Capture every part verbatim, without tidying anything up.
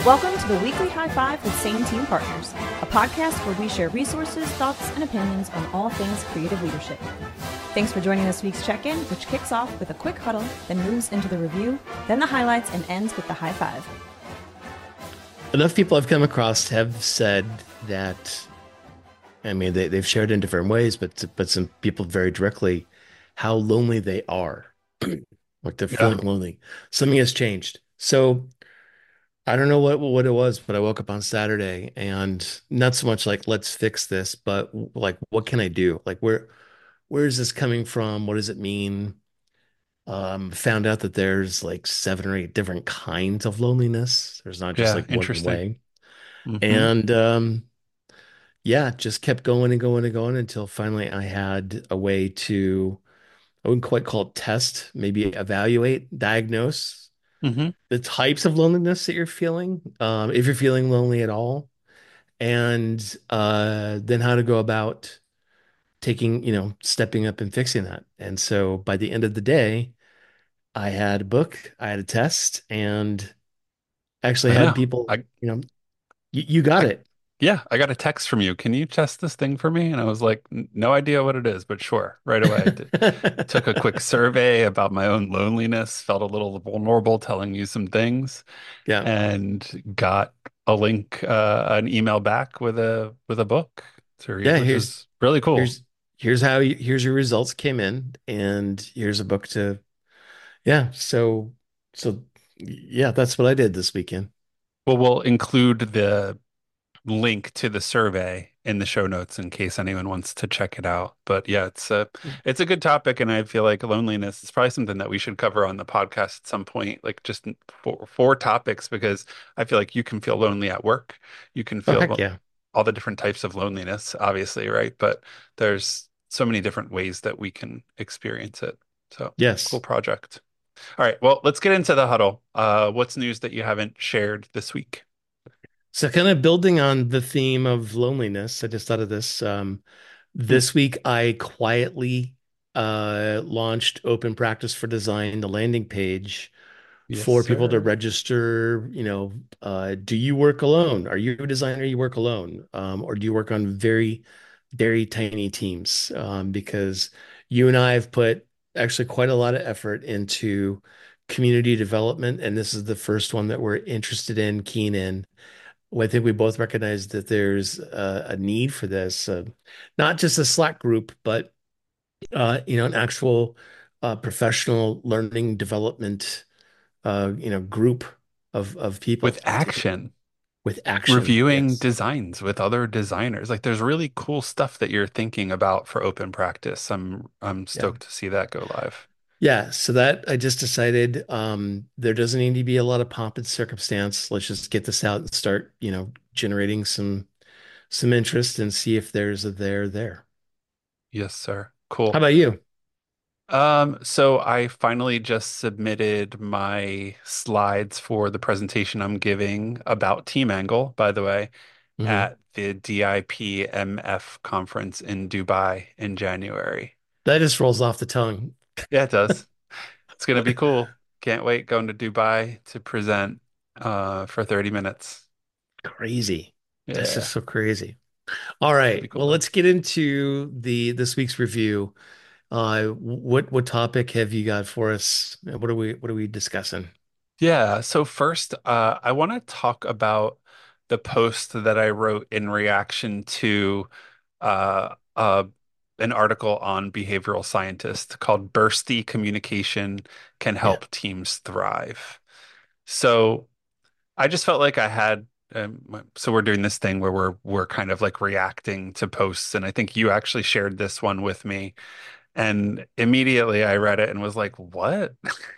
Welcome to the Weekly High Five with Sane Team Partners, a podcast where we share resources, thoughts, and opinions on all things creative leadership. Thanks for joining this week's check-in, which kicks off with a quick huddle, then moves into the review, then the highlights, and ends with the high five. Enough people I've come across have said that, I mean, they, they've shared in different ways, but but some people very directly, how lonely they are. Like they're Yeah. feeling lonely. Something has changed. So I don't know what what it was, but I woke up on Saturday and not so much like let's fix this, but like what can I do? Like where where is this coming from? What does it mean? Um, found out that there's like seven or eight different kinds of loneliness. There's not just Yeah. like one Interesting. way. hmm And um yeah, just kept going and going and going until finally I had a way to, I wouldn't quite call it test, maybe evaluate, diagnose hmm the types of loneliness that you're feeling, um, if you're feeling lonely at all, and uh, then how to go about taking, you know, stepping up and fixing that. And so by the end of the day, I had a book, I had a test, and actually I had know. people, I, you know, you, you got I, it. yeah, I got a text from you. Can you test this thing for me? And I was like, "N- no idea what it is, but sure, right away. I did. Took a quick survey about my own loneliness, felt a little vulnerable telling you some things, Yeah. and got a link, uh, an email back with a with a book to read, Yeah, which here's is really cool. here's here's how you, here's your results came in, and here's a book to, yeah. So so yeah, that's what I did this weekend. Well, we'll include the link to the survey in the show notes in case anyone wants to check it out. But yeah, it's a it's a good topic, and I feel like loneliness is probably something that we should cover on the podcast at some point, like just four four topics, because I feel like you can feel lonely at work. You can Oh heck feel yeah. all the different types of loneliness, obviously, right? But there's so many different ways that we can experience it. So cool Yes. project. All right, well, let's get into the huddle. Uh, what's news that you haven't shared this week? So kind of building on the theme of loneliness, I just thought of this. Um, Hmm. this week I quietly uh, launched Open Practice for Design, the landing page Yes, for people to sir. register. You know, uh, do you work alone? Are you a designer? You work alone, um, or do you work on very, very tiny teams? Um, because you and I have put actually quite a lot of effort into community development, and this is the first one that we're interested in, keen in. Well, I think we both recognize that there's a, a need for this, uh, not just a Slack group, but uh, you know, an actual uh, professional learning development, uh, you know, group of of With people to, action. with action. Reviewing Yes, designs with other designers. Like there's really cool stuff that you're thinking about for open practice. I'm I'm yeah, stoked to see that go live. yeah. So that I just decided um, there doesn't need to be a lot of pomp and circumstance. Let's just get this out and start, you know, generating some some interest and see if there's a there there. Yes, sir. How Cool. about you? Um, so I finally just submitted my slides for the presentation I'm giving about Team Angle, by the way, Hmm. at the D I P M F conference in Dubai in January. That just rolls off the tongue. Yeah, it does. It's gonna be cool. Can't wait going to Dubai to present uh for thirty minutes. Crazy. That's just Yeah, so crazy. All should be right. cool Well, though. let's get into the this week's review. Uh, what what topic have you got for us? What are we what are we discussing? Yeah, so first, uh, I want to talk about the post that I wrote in reaction to uh, uh, an article on behavioral scientists called Bursty Communication Can Yeah. Help Teams Thrive. So I just felt like I had, um, so we're doing this thing where we're we're kind of like reacting to posts, and I think you actually shared this one with me, and immediately I read it and was like, "What?"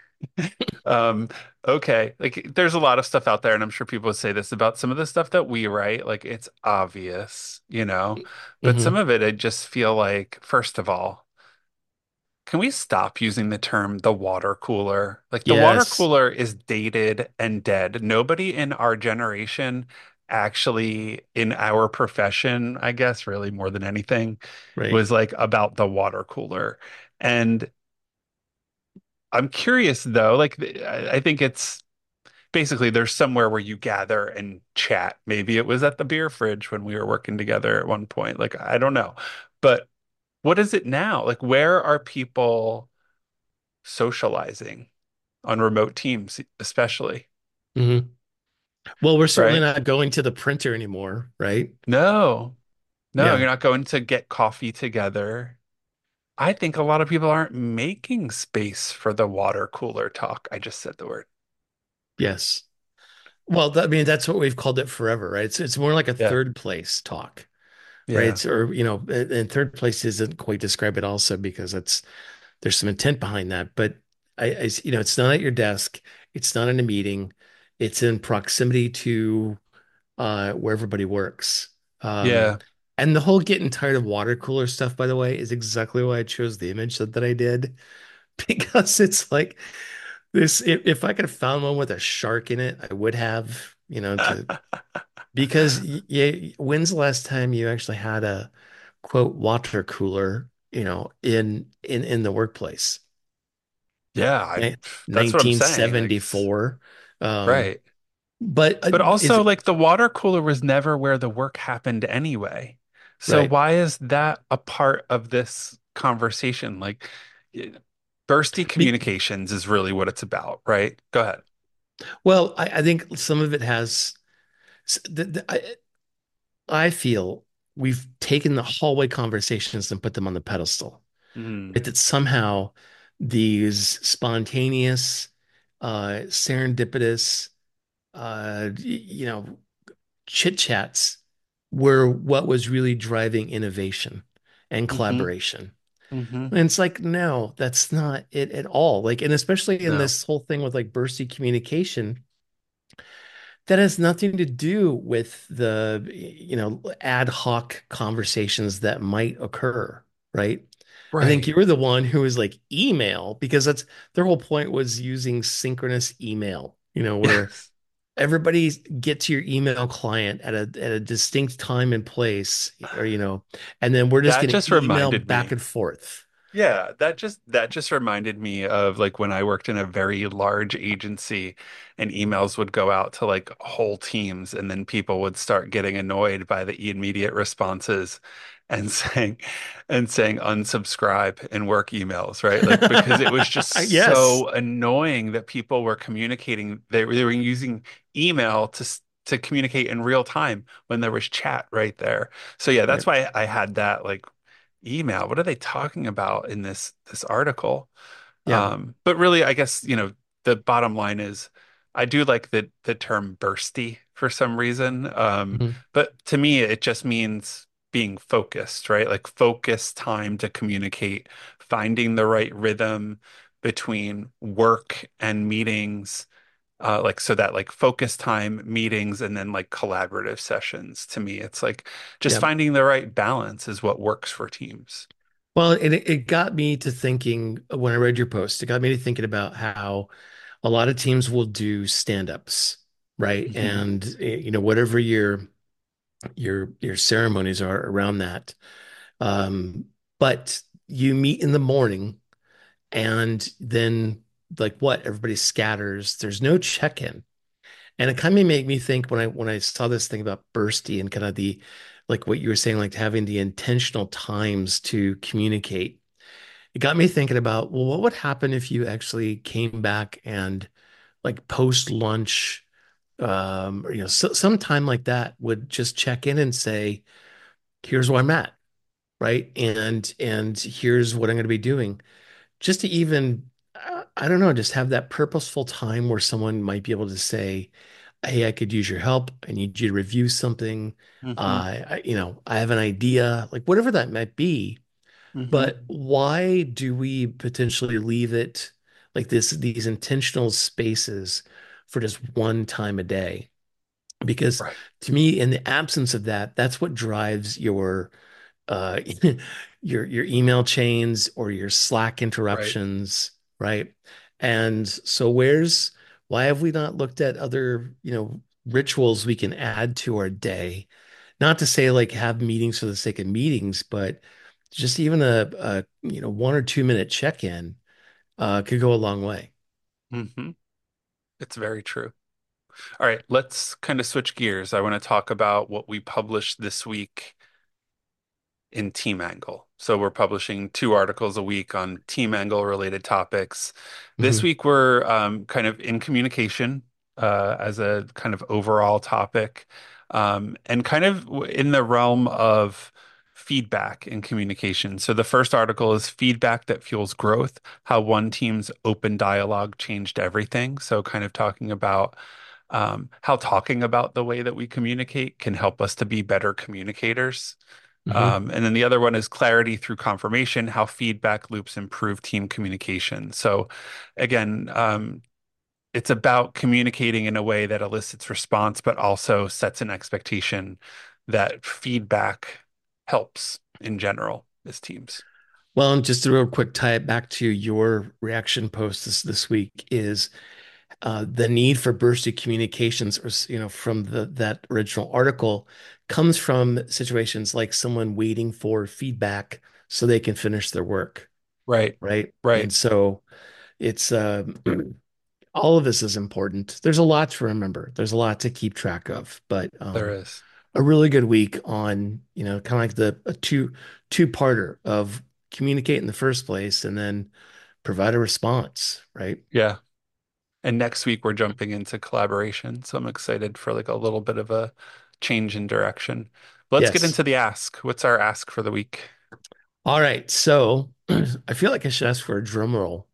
Um, okay. Like there's a lot of stuff out there, and I'm sure people would say this about some of the stuff that we write. Like it's obvious, you know, but some Hmm. of it I just feel like, first of all, can we stop using the term the water cooler? Like the water Yes. cooler is dated and dead. Nobody in our generation actually in our profession, I guess, really more than anything, Right. was like about the water cooler. And I'm curious though, like I I think it's basically there's somewhere where you gather and chat. Maybe it was at the beer fridge when we were working together at one point. Like, I don't know. But what is it now? Like, where are people socializing on remote teams, especially? Hmm. Well, we're certainly Right? not going to the printer anymore, right? No, no, Yeah. you're not going to get coffee together. I think a lot of people aren't making space for the water cooler talk. I just said the word. Yes. Well, that, I mean, that's what we've called it forever, right? It's it's more like a Yeah. third place talk, right? Yeah. It's, or, you know, and and third place isn't quite describe it also because it's there's some intent behind that. But I, I, you know, it's not at your desk. It's not in a meeting. It's in proximity to uh, where everybody works. Um, Yeah. and the whole getting tired of water cooler stuff, by the way, is exactly why I chose the image that, that I did because it's like this. If, if I could have found one with a shark in it, I would have, you know, to because yeah, when's the last time you actually had a quote water cooler, you know, in in in the workplace? Yeah, I Ni- that's what I'm saying. Like it's nineteen seventy-four. Um, right. but uh, But is also it like the water cooler was never where the work happened anyway. So right? why is that a part of this conversation? Like y- bursty Be, communications is really what it's about, right? Go ahead. well, I, I think some of it has. The, the, I, I feel we've taken the hallway conversations and put them on the pedestal. Mm, Right? That somehow these spontaneous, uh, serendipitous, uh, y- you know, chit chats were what was really driving innovation and hmm collaboration. hmm And it's like, no, that's not it at all. Like, and especially in No. this whole thing with like bursty communication, that has nothing to do with the, you know, ad hoc conversations that might occur, right? I think you Right. were the one who was like email because that's their whole point was using synchronous email, you know, where Yes. everybody gets your email client at a at a distinct time and place, or you know, and then we're just That going just to email reminded back me. and forth. Yeah, that just that just reminded me of like when I worked in a very large agency and emails would go out to like whole teams and then people would start getting annoyed by the immediate responses and saying and saying unsubscribe in work emails, right? Like because it was just Yes, so annoying that people were communicating they were, they were using email to s- to communicate in real time when there was chat right there. So yeah, right. that's why I had that like email. What are they talking about in this this article? Yeah. Um, but really, I guess, you know, the bottom line is I do like the the term bursty for some reason. Um, Mhm. but to me, it just means being focused, right? Like focused time to communicate, finding the right rhythm between work and meetings. Uh, like so that like focus time meetings and then like collaborative sessions. To me, it's like just Yeah. finding the right balance is what works for teams. Well, and it, it got me to thinking when I read your post, it got me to thinking about how a lot of teams will do stand-ups, right? hmm And eh, you know, whatever your your your ceremonies are around that. Um, but you meet in the morning and then like what? Everybody scatters. There's no check-in. And it kind of made me think when I when I saw this thing about bursty and kind of the like what you were saying, like having the intentional times to communicate. It got me thinking about, well, what would happen if you actually came back and like post lunch, um, or, you know, so, sometime like that would just check in and say, here's where I'm at, right? And and here's what I'm going to be doing. Just to even, uh, I don't know, just have that purposeful time where someone might be able to say, hey, I could use your help. I need you to review something. hmm Uh, I, you know, I have an idea, like whatever that might be. hmm But why do we potentially leave it like this, these intentional spaces for just one time a day? Because Right. to me, in the absence of that, that's what drives your uh your your email chains or your Slack Right. interruptions, right? And so where's why have we not looked at other, you know, rituals we can add to our day? Not to say like have meetings for the sake of meetings, but just even a, a you know one or two minute check-in uh, could go a long way. hmm It's very true. All right, let's kind of switch gears. I want to talk about what we published this week in Team Angle. So we're publishing two articles a week on Team Angle related topics. This Mhm. week we're um, kind of in communication uh, as a kind of overall topic, um, and kind of in the realm of feedback and communication. So the first article is Feedback That Fuels Growth, How One Team's Open Dialogue Changed Everything. So kind of talking about um, how talking about the way that we communicate can help us to be better communicators. Mhm. Um, and then the other one is clarity through confirmation, how feedback loops improve team communication. So again, um, it's about communicating in a way that elicits response, but also sets an expectation that feedback helps in general as teams. Well, and just to real quick tie it back to your reaction post this this week is uh, the need for bursty communications, or you know, from the that original article, comes from situations like someone waiting for feedback so they can finish their work, Right, right? right. And so it's um, all of this is important. There's a lot to remember. There's a lot to keep track of, but There um, is. a really good week on, you know, kind of like the a two two-parter of communicate in the first place and then provide a response, right? Yeah. And next week we're jumping into collaboration. So I'm excited for like a little bit of a change in direction. Let's get Yes. into the ask. What's our ask for the week? All right. So I feel like I should ask for a drum roll.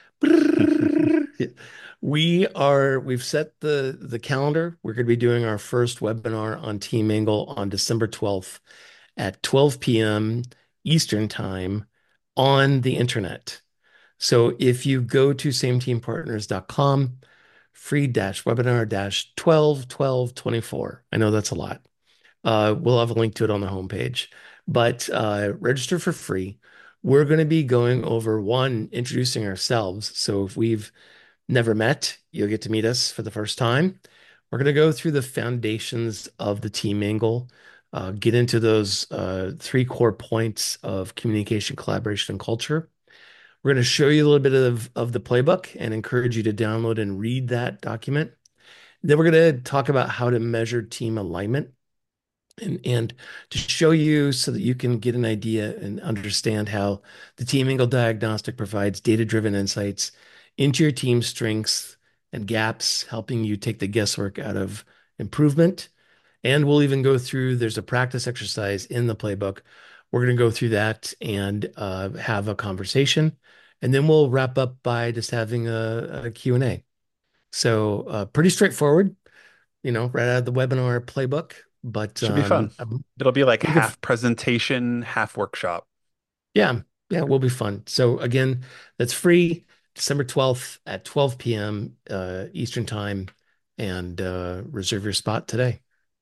We are, we've set the the calendar. We're going to be doing our first webinar on Team Angle on December twelfth at twelve p m. Eastern Time on the internet. So if you go to same team partners dot com, free dash webinar dash twelve twelve twenty-four. I know that's a lot. Uh, we'll have a link to it on the homepage, but uh, register for free. We're going to be going over one, introducing ourselves. So if we've never met, you'll get to meet us for the first time. We're going to go through the foundations of the team angle, uh, get into those uh, three core points of communication, collaboration, and culture. We're going to show you a little bit of, of the playbook and encourage you to download and read that document. Then we're going to talk about how to measure team alignment and, and to show you so that you can get an idea and understand how the Team Angle Diagnostic provides data-driven insights into your team's strengths and gaps, helping you take the guesswork out of improvement. And we'll even go through, there's a practice exercise in the playbook. We're going to go through that and uh, have a conversation. And then we'll wrap up by just having a, a Q and A. So uh, pretty straightforward, you know, right out of the webinar playbook. But Should be fun. um, I'm It'll be like looking, half presentation, half workshop. yeah, yeah, it will be fun. So again, that's free, December twelfth at twelve p m. Uh, Eastern Time, and uh, reserve your spot today.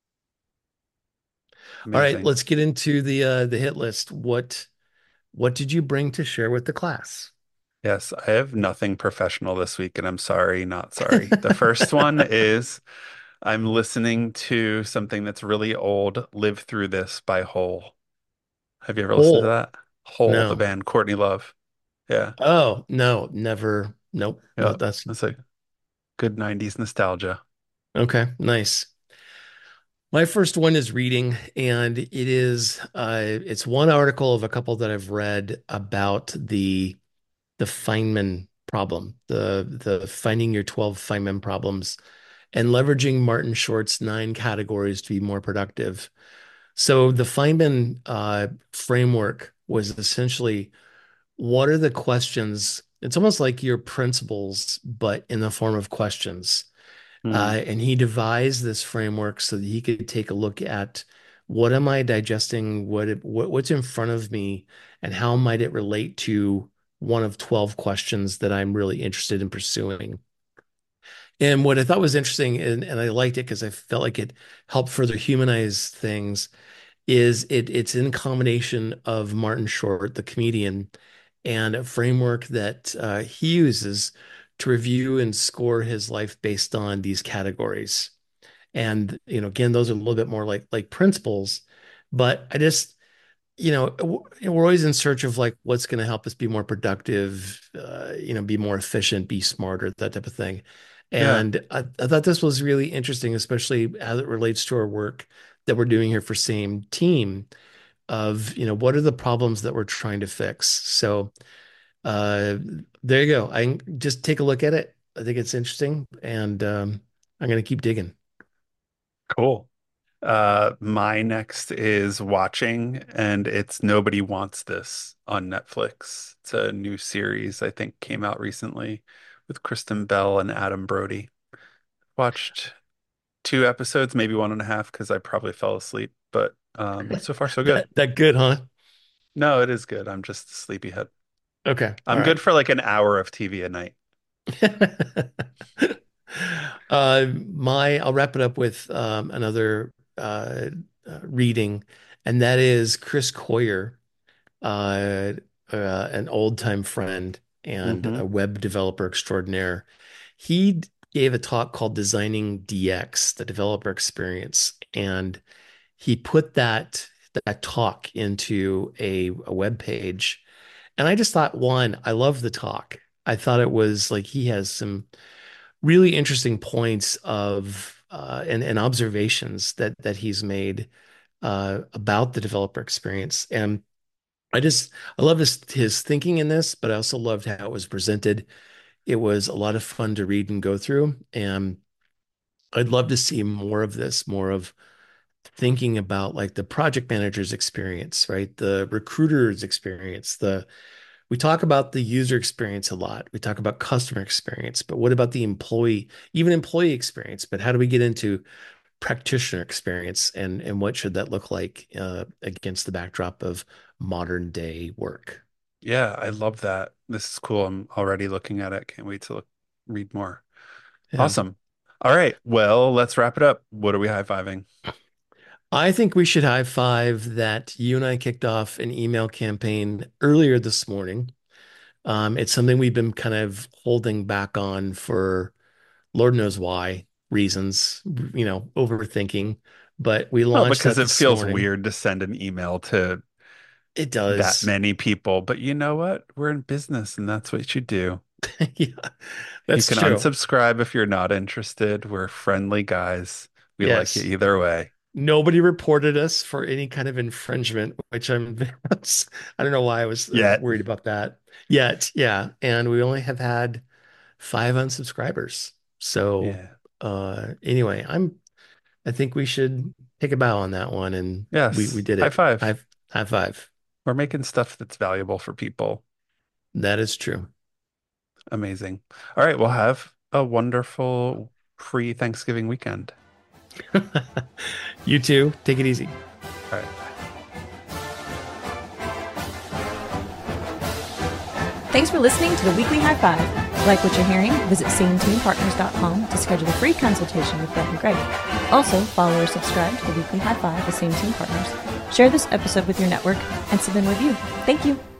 All right, Amazing. let's get into the uh, the hit list. What what did you bring to share with the class? Yes, I have nothing professional this week, and I'm sorry, not sorry. The first one is I'm listening to something that's really old, Live Through This by Hole. Have you ever listened to Hole. that? Hole, the No. band, Courtney Love. Yeah. Oh, no, never. Nope. No, Yeah. that's That's a good nineties nostalgia. okay. Nice. My first one is reading, and it is uh it's one article of a couple that I've read about the the Feynman problem, the the finding your twelve Feynman problems and leveraging Martin Short's nine categories to be more productive. So the Feynman uh, framework was essentially what are the questions? It's almost like your principles, but in the form of questions. Hmm. Uh, and he devised this framework so that he could take a look at what am I digesting, what, it, what what's in front of me, and how might it relate to one of twelve questions that I'm really interested in pursuing. And what I thought was interesting, and, and I liked it because I felt like it helped further humanize things, is it it's in combination of Martin Short, the comedian, and a framework that uh, he uses to review and score his life based on these categories. And you know, again, those are a little bit more like like principles, but I just you know w- we're always in search of like what's going to help us be more productive, uh, you know, be more efficient, be smarter, that type of thing. Yeah. And I, I thought this was really interesting, especially as it relates to our work that we're doing here for Same Team of, you know, what are the problems that we're trying to fix? So uh, there you go. I can just take a look at it. I think it's interesting, and um, I'm going to keep digging. Cool. Uh, my next is watching, and it's Nobody Wants This on Netflix. It's a new series I think came out recently with Kristen Bell and Adam Brody. Watched two episodes, maybe one and a half, because I probably fell asleep. But um, so far so good. That that good, huh? No, it is good. I'm just a sleepyhead. Okay, all I'm good right. for like an hour of T V a night. Uh, my, I'll wrap it up with um, another uh, uh, reading, and that is Chris Coyier, uh, uh, an old-time friend and Hmm. a web developer extraordinaire. He d- gave a talk called Designing D X, the developer experience, and he put that that talk into a, a web page. And I just thought, one, I love the talk. I thought it was like he has some really interesting points of uh, and, and observations that that he's made uh, about the developer experience. And I just I love his his thinking in this, but I also loved how it was presented. It was a lot of fun to read and go through, and I'd love to see more of this, more of thinking about like the project manager's experience, right? The recruiter's experience, the we talk about the user experience a lot. We talk about customer experience, but what about the employee, even employee experience? But how do we get into practitioner experience and and what should that look like uh, against the backdrop of modern day work? Yeah, I love that. This is cool. I'm already looking at it. Can't wait to look, read more. Yeah. Awesome. All right. Well, let's wrap it up. What are we high-fiving? I think we should high five that you and I kicked off an email campaign earlier this morning. Um, it's something we've been kind of holding back on for Lord knows why reasons, you know, overthinking. But we Well, launched because that it this feels morning. weird to send an email to It that does. many people, but you know what? We're in business and that's what you do. Yeah, You that's can true. unsubscribe if you're not interested. We're friendly guys. We like you Yes. either way. Nobody reported us for any kind of infringement, which I'm, I don't know why I was uh, Yet. worried about that yet. Yeah. And we only have had five unsubscribers. So, Yeah. uh, anyway, I'm, I think we should take a bow on that one. And we, we Yes. did High it. five. High, high five. We're making stuff that's valuable for people. That is true. Amazing. All right. Well, have a wonderful pre-Thanksgiving weekend. You too. Take it easy. All right. Thanks for listening to the Weekly High Five. Like what you're hearing? Visit same team partners dot com to schedule a free consultation with Brett and Greg. Also, follow or subscribe to the Weekly High Five with Same Team Partners. Share this episode with your network and submit a review. Thank you.